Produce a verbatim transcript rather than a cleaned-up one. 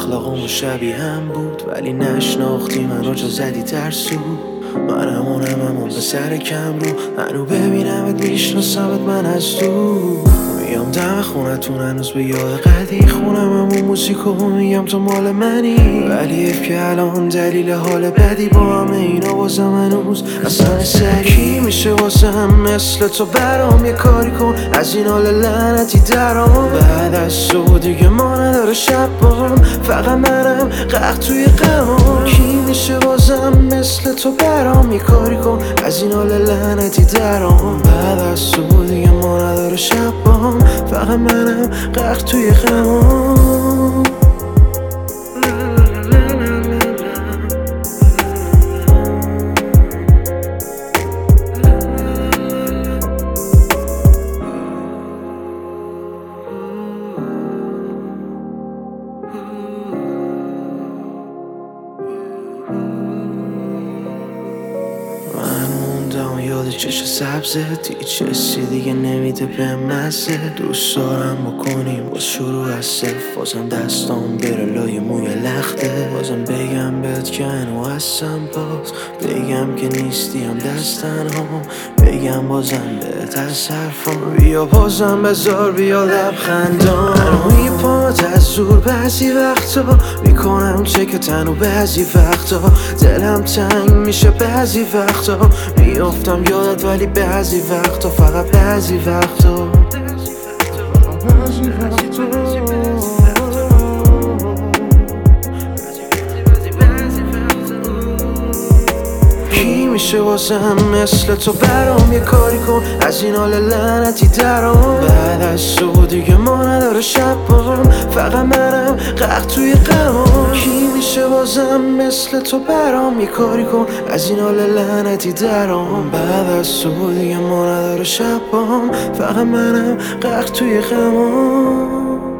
اخلاقمون شبیه هم بود ولی نشناختی منو جا زدی ترسو. منم اونم همون به سر کم رو هنو ببینمت میشناسمت من از دور. میام دم خونتون هنوز به یاد قدی خونم همون موسیقو میگم تو مال منی. ولی اف که الان دلیل حال بدی با همه اینا واسم هنوز اصلا سری میشه واسم مثل تو برام یه کاری کن از این حال لعنتی درام. بعد از تو دیگه ما نداره شب بام فقط منم غرق توی غمام. کی میشه واسم مثل تو برام یه کاری کن از این حال لعنتی درام. بعد از تو دیگه ما نداره شب بام فقط منم غرق توی غمام. یاد چشم سبزت هیچ حسی دیگه نمیده به مزه. دوست دارم بکنیم باز شروع از صفر بازم دستام بره لای موی لخته. بازم بگم بهت که هنو هستم باز بگم که نیستیم دست تنها. بگم بازم بهت از حرفام بیا بازم بذار بیا لبخندام. هنو میپامت از زور بعضی وقتا میکنم چکتن و بعضی وقتا دلم تنگ میشه بعضی وقتا میافتم یادت ولی بعضی وقتا فقط بعضی وقتا بعضی وقتا کی میشه واسم مثل تو برام یه کاری کن از این حال لعنتی درام. بعد از تو دیگه ما نداره شب بام فقط منم غرق توی غمام. کی میشه واسم مثل تو برام یه کاری کن از این حال لعنتی درام. بعد از تو دیگه ما نداره شب بام فقط منم غرق توی غمام.